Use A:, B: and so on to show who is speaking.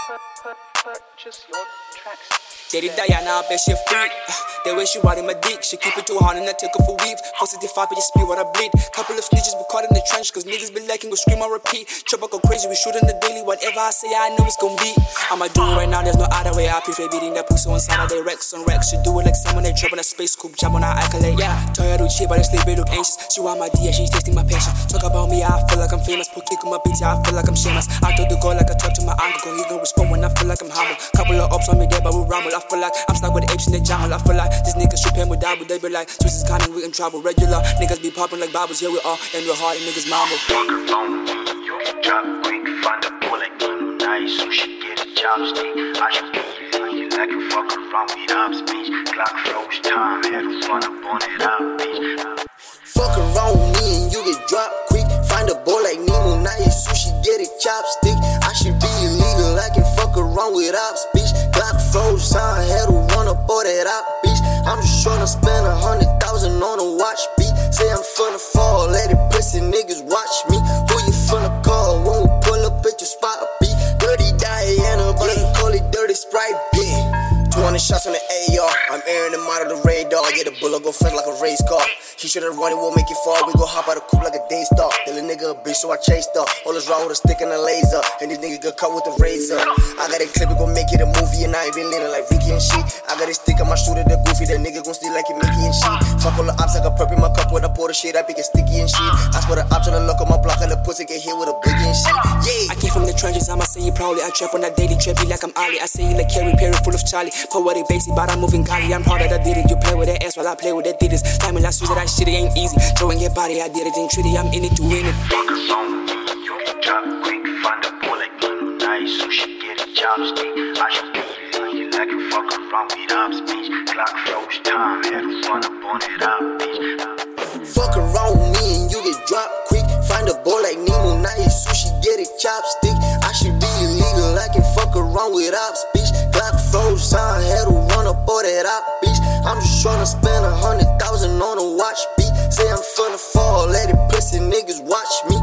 A: Purchase your tracks.
B: Daddy Diana, I bet she a freak. They way she riding my dick. She keep it too hard and I take her for weave. 465, but just speed what I bleed. Couple of snitches be caught in the trench, cause niggas be lacking, go scream or repeat. Chopper go crazy, we shoot in the daily. Whatever I say, I know it's gon' be. I'ma do it right now, there's no other way. I prefer beating that pussy on Saturday. Rex on Rex, she do it like someone they drop on a space coupe, jump on her accolade. Yeah, tired of shit, but they sleep, they look anxious. She want my D, she's tasting my passion. Talk about me, I feel like I'm famous. Put kick on my bitch, I feel like I'm shameless. I told the girl like I talk to my uncle, he gon' respond when I feel like I'm humble. Couple of ups on me there, but we rumble. I feel like I'm stuck with the apes in the jungle. I feel like these niggas should pay me double. They be like, Swiss is coming, we in trouble. Regular niggas be popping like bubbles. Here we are, and we're hard and niggas mumble.
C: Fuck around with me, you can drop quick. Find a boy like me, nice, so she get a chopstick. I should be you like you fuck around with ops, bitch. Clock froze time, had fun up on it out, bitch.
D: Fuck around with me and you get dropped quick. Find a boy like Nemo, nice, so she get a chopstick. I should be illegal, I can fuck around with ops, bitch. Clock froze time, had to run up all that op, bitch. I'm just tryna spend 100,000 on a watch, beat. Say I'm finna fall, let it pussy niggas watch me. Who you finna call when we pull up at your spot, beat? Dirty Diana, but I call it Dirty Sprite, beat. 200 shots on the AR, I'm airing them out of the radar. Yeah, the bullet go fast like a race car. He should've run, it won't make it far. We go hop out of coupe like a day star. Tell a nigga a bitch, so I chased her. All this wrong with a stick and a laser, and this nigga got caught with a razor. I got a clip, we gon' make it a movie, and I ain't been living like Ricky and shit. I got a stick on my shooter, the goofy, that nigga gon' steal like it Mickey and shit. Fuck all the ops, I got purple in my cup when I pour the shit, I be get sticky and shit. I swear the ops on the look on my block, and the pussy get hit with a biggie and shit. Yeah.
B: I came from the trenches, I'ma say it proudly. I trap on that daily, trap be like I'm Ali. I say it like Carrie Perry, full of Charlie. Poetic basic, but I'm moving golly. I'm proud that I did it. You play with that ass while I play with that ditties. Time and I swear that shit, it ain't easy. Throwing your body, I did it in treaty. I'm in it to win it.
C: Fuck around with me, you can drop quick. Find a boy like me, nice, so she get a chopstick. I should be you like you fuck around with ops, bitch. Clock froze time, had fun up on it out, bitch.
D: Fuck around with me and you get dropped quick. Find a boy like Nemo, nice, so she get a chopstick. I should be illegal, I can fuck around with ops, bitch. Clock froze time, had to run up all that op, bitch. I'm just tryna spend 100,000 on a watch, beat. Say I'm finna fall, let it pussy niggas watch me.